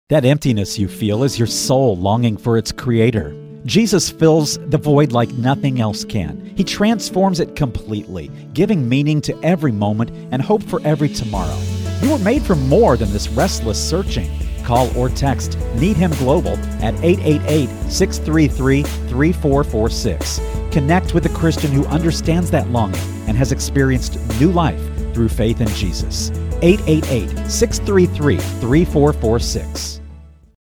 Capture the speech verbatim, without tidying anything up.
That emptiness you feel is your soul longing for its creator. Jesus fills the void like nothing else can. He transforms it completely, giving meaning to every moment and hope for every tomorrow. You were made for more than this restless searching. Call or text Need Him Global at eight eight eight, six three three, three four four six. Connect with a Christian who understands that longing and has experienced new life through faith in Jesus. eight eight eight, six three three, three four four six.